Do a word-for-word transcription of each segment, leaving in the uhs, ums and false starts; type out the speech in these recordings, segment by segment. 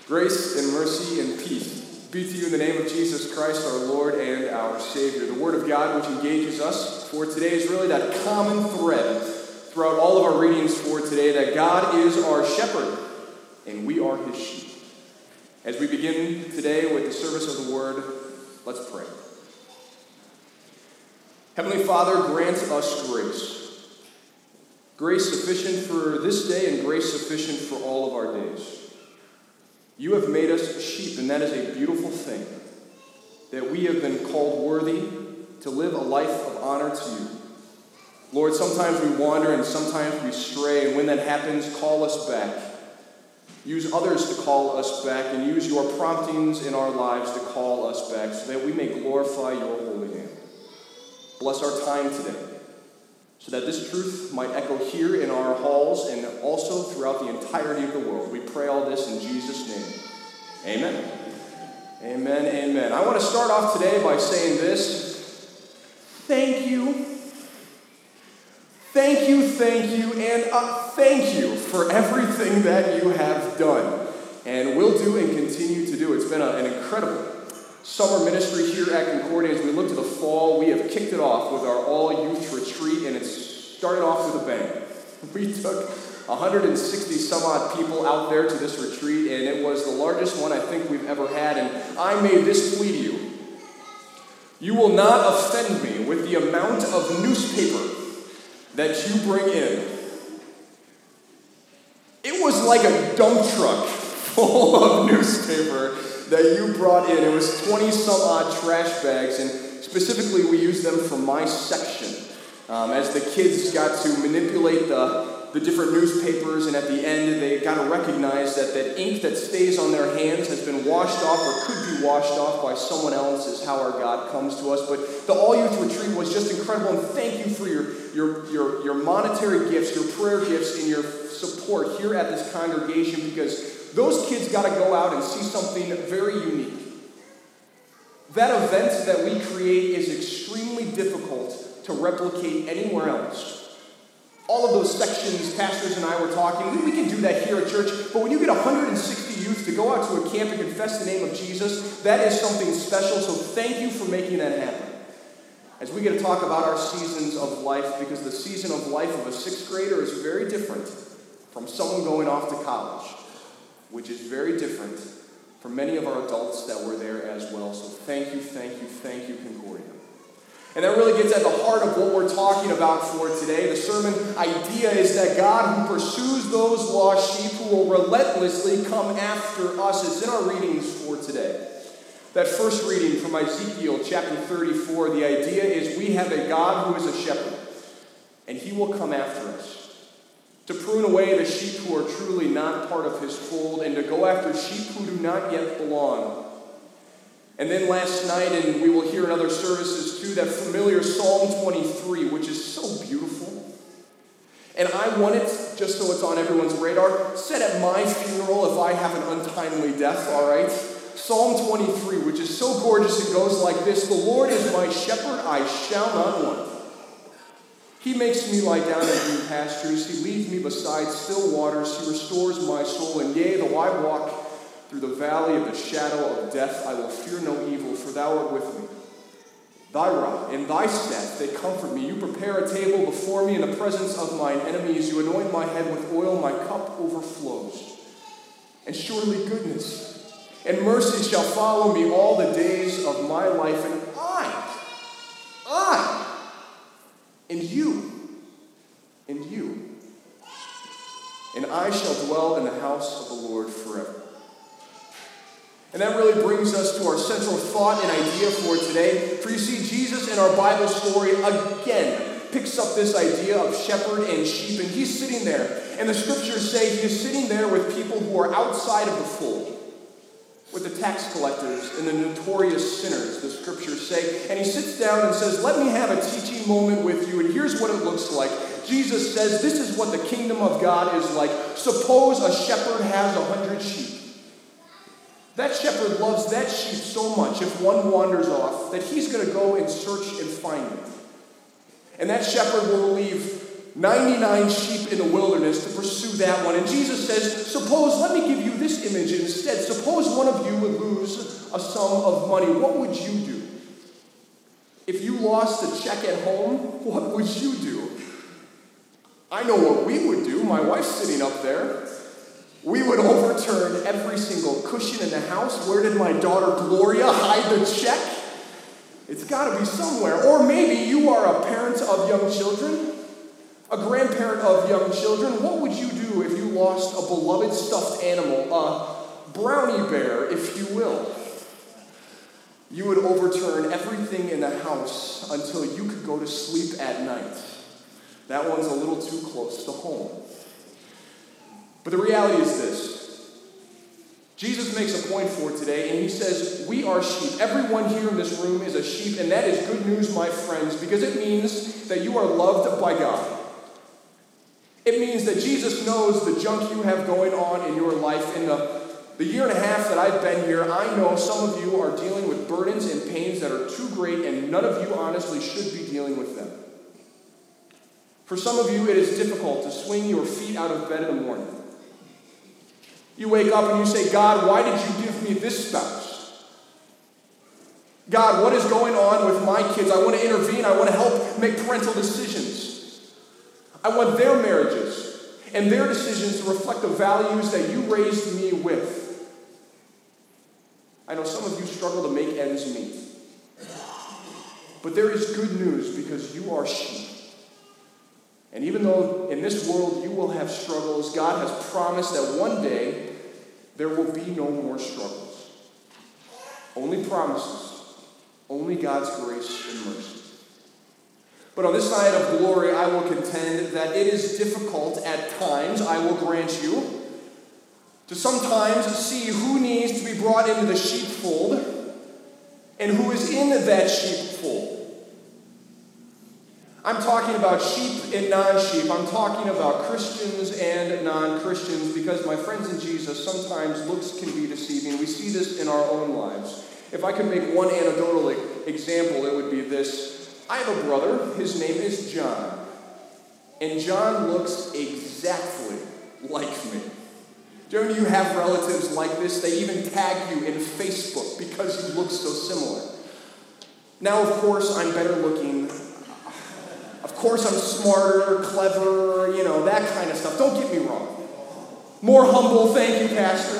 Grace and mercy and peace be to you in the name of Jesus Christ, our Lord and our Savior. The Word of God, which engages us for today, is really that common thread throughout all of our readings for today, that God is our shepherd and we are his sheep. As we begin today with the service of the Word, let's pray. Heavenly Father, grant us grace. Grace sufficient for this day and grace sufficient for all of our days. You have made us sheep, and that is a beautiful thing, that we have been called worthy to live a life of honor to you. Lord, sometimes we wander and sometimes we stray, and when that happens, call us back. Use others to call us back, and use your promptings in our lives to call us back, so that we may glorify your holy name. Bless our time today, so that this truth might echo here in our halls and also throughout the entirety of the world. We pray all this in Jesus' name. Amen. Amen, amen. I want to start off today by saying this. Thank you. Thank you, thank you, and uh, thank you for everything that you have done and will do and continue to do. It's been a, an incredible summer ministry here at Concordia. As we look to the fall, we have kicked it off with our all-youth retreat, and it's started off with a bang. We took one hundred sixty some odd people out there to this retreat, and it was the largest one I think we've ever had, and I made this plea to you. You will not offend me with the amount of newspaper that you bring in. It was like a dump truck full of newspaper that you brought in. It was twenty some odd trash bags, and specifically we used them for my section. Um, as the kids got to manipulate the, the different newspapers, and at the end they got to recognize that that ink that stays on their hands has been washed off or could be washed off by someone else, is how our God comes to us. But the all-youth retreat was just incredible, and thank you for your, your, your, your monetary gifts, your prayer gifts, and your support here at this congregation, because those kids got to go out and see something very unique. That event that we create is extremely difficult to replicate anywhere else. All of those sections, pastors and I were talking, we, we can do that here at church, but when you get one hundred sixty youth to go out to a camp and confess the name of Jesus, that is something special, so thank you for making that happen. As we get to talk about our seasons of life, because the season of life of a sixth grader is very different from someone going off to college, which is very different from many of our adults that were there as well. So thank you, thank you, thank you, Concordia. And that really gets at the heart of what we're talking about for today. The sermon idea is that God, who pursues those lost sheep, who will relentlessly come after us. It's in our readings for today. That first reading from Ezekiel chapter thirty-four, the idea is we have a God who is a shepherd, and he will come after us to prune away the sheep who are truly not part of his fold, and to go after sheep who do not yet belong. And then last night, and we will hear in other services too, that familiar Psalm twenty-three, which is so beautiful. And I want it, just so it's on everyone's radar, said at my funeral if I have an untimely death, all right? Psalm twenty-three, which is so gorgeous, it goes like this: The Lord is my shepherd, I shall not want. He makes me lie down in green pastures. He leads me beside still waters. He restores my soul. And yea, though I walk through the valley of the shadow of death, I will fear no evil, for thou art with me. Thy rod and thy staff, they comfort me. You prepare a table before me in the presence of mine enemies. You anoint my head with oil, my cup overflows. And surely goodness and mercy shall follow me all the days of my life, and I, I, and you, and you, and I shall dwell in the house of the Lord forever. And that really brings us to our central thought and idea for today. For you see, Jesus in our Bible story again picks up this idea of shepherd and sheep, and he's sitting there. And the scriptures say he is sitting there with people who are outside of the fold, with the tax collectors and the notorious sinners, the scriptures say. And he sits down and says, let me have a teaching moment with you, and here's what it looks like. Jesus says, this is what the kingdom of God is like. Suppose a shepherd has a hundred sheep. That shepherd loves that sheep so much, if one wanders off, that he's going to go and search and find it. And that shepherd will leave ninety-nine sheep in the wilderness to pursue that one. And Jesus says, suppose, let me give you this image instead. Instead, suppose one of you would lose a sum of money. What would you do? If you lost a check at home, what would you do? I know what we would do. My wife's sitting up there. We would overturn every single cushion in the house. Where did my daughter Gloria hide the check? It's got to be somewhere. Or maybe you are a parent of young children, a grandparent of young children. What would you do if you lost a beloved stuffed animal, a brownie bear, if you will? You would overturn everything in the house until you could go to sleep at night. That one's a little too close to home. But the reality is this. Jesus makes a point for today, and he says, we are sheep. Everyone here in this room is a sheep, and that is good news, my friends, because it means that you are loved by God. It means that Jesus knows the junk you have going on in your life. In the, the year and a half that I've been here, I know some of you are dealing with burdens and pains that are too great, and none of you honestly should be dealing with them. For some of you, it is difficult to swing your feet out of bed in the morning. You wake up and you say, God, why did you give me this spouse? God, what is going on with my kids? I want to intervene. I want to help make parental decisions. I want their marriages and their decisions to reflect the values that you raised me with. I know some of you struggle to make ends meet. But there is good news because you are sheep. And even though in this world you will have struggles, God has promised that one day there will be no more struggles. Only promises. Only God's grace and mercy. But on this side of glory, I will contend that it is difficult at times, I will grant you, to sometimes see who needs to be brought into the sheepfold and who is in that sheepfold. I'm talking about sheep and non-sheep. I'm talking about Christians and non-Christians because, my friends in Jesus, sometimes looks can be deceiving. We see this in our own lives. If I could make one anecdotal example, it would be this. I have a brother. His name is John. And John looks exactly like me. Do any of you have relatives like this? They even tag you in Facebook because you look so similar. Now, of course, I'm better looking. Of course, I'm smarter, clever, you know, that kind of stuff. Don't get me wrong. More humble, thank you, Pastor.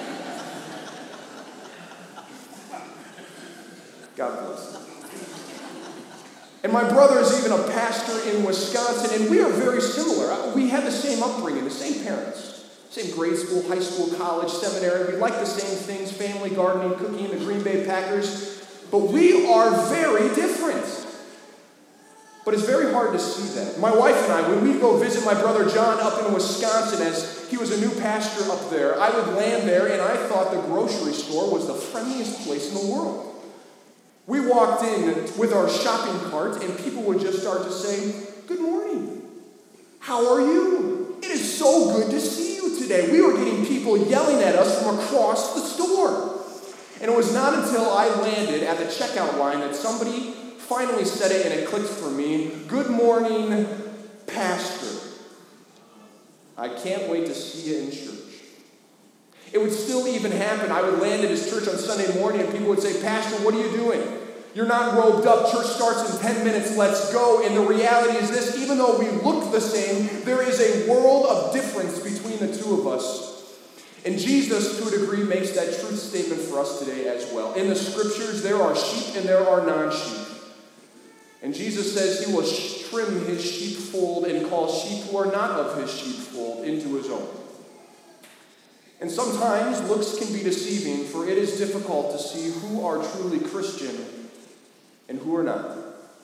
God bless. And my brother is even a pastor in Wisconsin, and we are very similar. We had the same upbringing, the same parents, same grade school, high school, college, seminary. We like the same things, family, gardening, cooking, the Green Bay Packers. But we are very different. But it's very hard to see that. My wife and I, when we go visit my brother John up in Wisconsin, as he was a new pastor up there, I would land there and I thought the grocery store was the friendliest place in the world. We walked in with our shopping cart and people would just start to say, "Good morning. How are you? It is so good to see you today." We were getting people yelling at us from across the store. And it was not until I landed at the checkout line that somebody finally said it and it clicked for me. "Good morning, Pastor. I can't wait to see you in church." It would still even happen. I would land at his church on Sunday morning and people would say, "Pastor, what are you doing? You're not robed up. Church starts in ten minutes. Let's go." And the reality is this: even though we look the same, there is a world of difference between the two of us. And Jesus, to a degree, makes that truth statement for us today as well. In the scriptures, there are sheep and there are non-sheep. And Jesus says he will trim his sheepfold and call sheep who are not of his sheepfold into his own. And sometimes looks can be deceiving, for it is difficult to see who are truly Christian and who are not.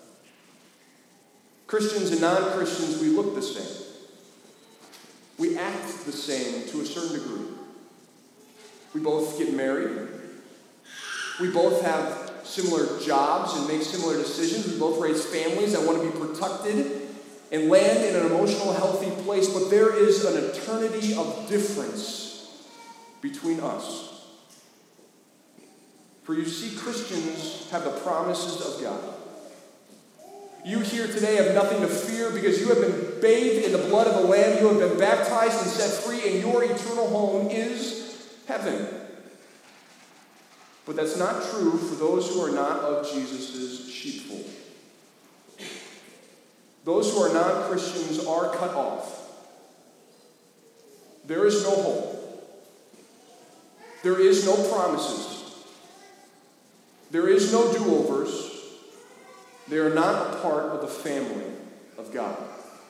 Christians and non-Christians, we look the same. We act the same to a certain degree. We both get married. We both have similar jobs and make similar decisions. We both raise families that want to be protected and land in an emotional, healthy place. But there is an eternity of difference between us. For you see, Christians have the promises of God. You here today have nothing to fear because you have been bathed in the blood of the Lamb. You have been baptized and set free, and your eternal home is heaven. But that's not true for those who are not of Jesus' sheepfold. Those who are non-Christians are cut off. There is no hope. There is no promises. There is no do-overs. They are not a part of the family of God.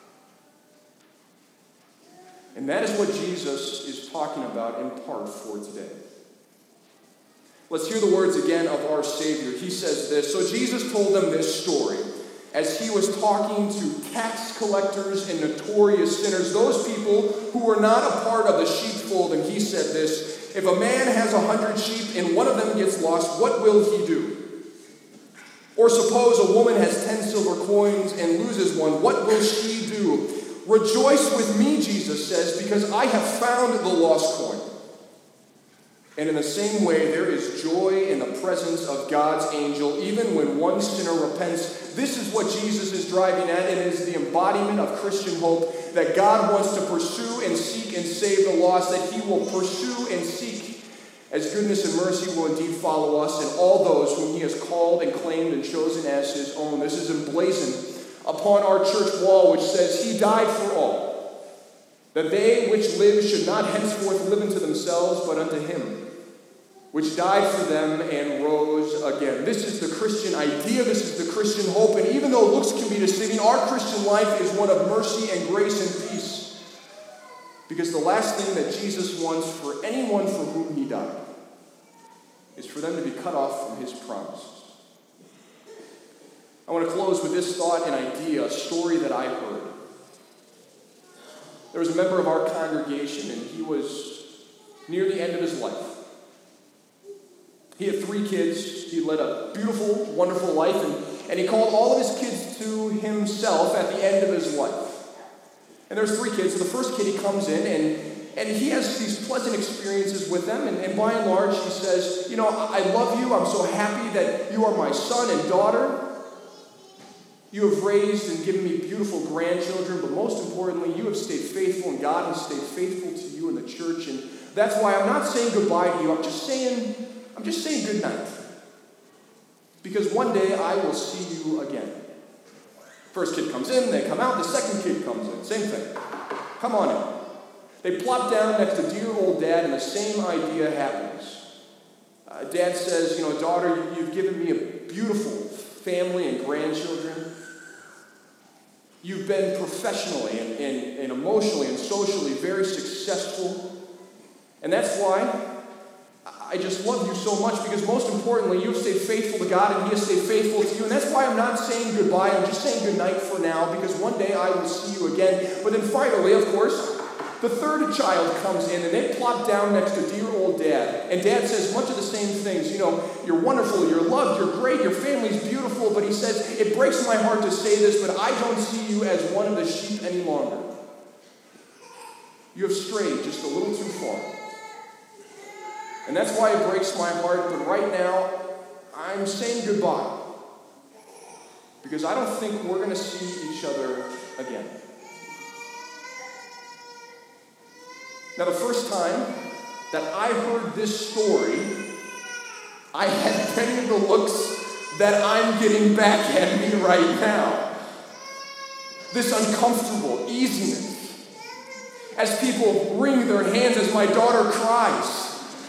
And that is what Jesus is talking about in part for today. Let's hear the words again of our Savior. He says this. So Jesus told them this story as he was talking to tax collectors and notorious sinners, those people who were not a part of the sheepfold. And he said this, if a man has a hundred sheep and one of them gets lost, what will he do? Or suppose a woman has ten silver coins and loses one, what will she do? Rejoice with me, Jesus says, because I have found the lost coin. And in the same way, there is joy in the presence of God's angel, even when one sinner repents. This is what Jesus is driving at, and it is the embodiment of Christian hope that God wants to pursue and seek and save the lost, that he will pursue and seek as goodness and mercy will indeed follow us and all those whom he has called and claimed and chosen as his own. This is emblazoned upon our church wall, which says, he died for all, that they which live should not henceforth live unto themselves, but unto him, which died for them and rose again. This is the Christian idea. This is the Christian hope. And even though looks can be deceiving, our Christian life is one of mercy and grace and peace. Because the last thing that Jesus wants for anyone for whom he died is for them to be cut off from his promises. I want to close with this thought and idea, a story that I heard. There was a member of our congregation, and he was near the end of his life. He had three kids. He led a beautiful, wonderful life, and, and he called all of his kids to himself at the end of his life. And there's three kids. So the first kid, he comes in, and, and he has these pleasant experiences with them, and, and by and large, he says, you know, I love you. I'm so happy that you are my son and daughter. You have raised and given me beautiful grandchildren, but most importantly, you have stayed faithful, and God has stayed faithful to you in the church, and that's why I'm not saying goodbye to you. I'm just saying... I'm just saying good night. Because one day I will see you again. First kid comes in, they come out, the second kid comes in. Same thing. Come on in. They plop down next to dear old dad, and the same idea happens. Uh, dad says, you know, daughter, you've given me a beautiful family and grandchildren. You've been professionally and, and, and emotionally and socially very successful. And that's why I just love you so much, because most importantly, you've stayed faithful to God and he has stayed faithful to you. And that's why I'm not saying goodbye. I'm just saying good night for now, because one day I will see you again. But then finally, of course, the third child comes in and they plop down next to dear old dad. And dad says much of the same things. You know, you're wonderful, you're loved, you're great, your family's beautiful. But he says, it breaks my heart to say this, but I don't see you as one of the sheep any longer. You have strayed just a little too far. And that's why it breaks my heart, but right now, I'm saying goodbye. Because I don't think we're going to see each other again. Now, the first time that I heard this story, I had many of the looks that I'm getting back at me right now. This uncomfortable easiness. As people wring their hands as my daughter cries.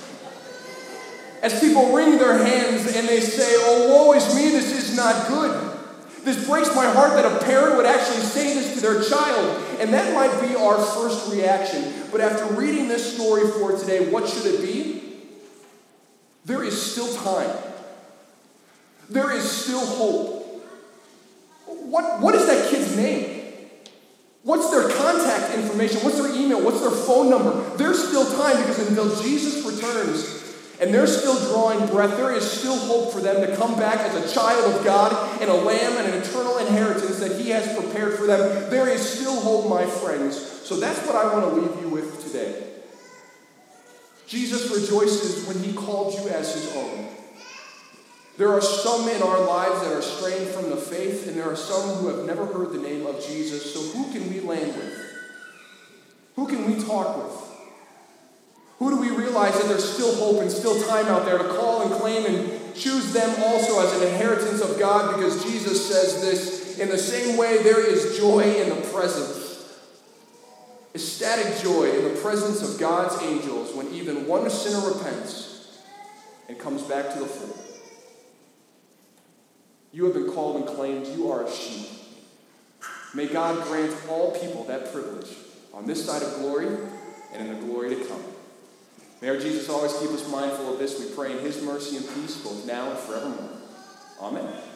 As people wring their hands and they say, oh, woe is me, this is not good. This breaks my heart that a parent would actually say this to their child. And that might be our first reaction. But after reading this story for today, what should it be? There is still time. There is still hope. What, what is that kid's name? What's their contact information? What's their email? What's their phone number? There's still time, because until Jesus returns, and they're still drawing breath, there is still hope for them to come back as a child of God and a lamb and an eternal inheritance that he has prepared for them. There is still hope, my friends. So that's what I want to leave you with today. Jesus rejoices when he called you as his own. There are some in our lives that are straying from the faith, and there are some who have never heard the name of Jesus. So who can we land with? Who can we talk with? Who do we realize that there's still hope and still time out there to call and claim and choose them also as an inheritance of God? Because Jesus says this, in the same way there is joy in the presence, ecstatic joy in the presence of God's angels when even one sinner repents and comes back to the fold. You have been called and claimed. You are a sheep. May God grant all people that privilege on this side of glory and in the glory to come. May our Jesus always keep us mindful of this. We pray in his mercy and peace both now and forevermore. Amen.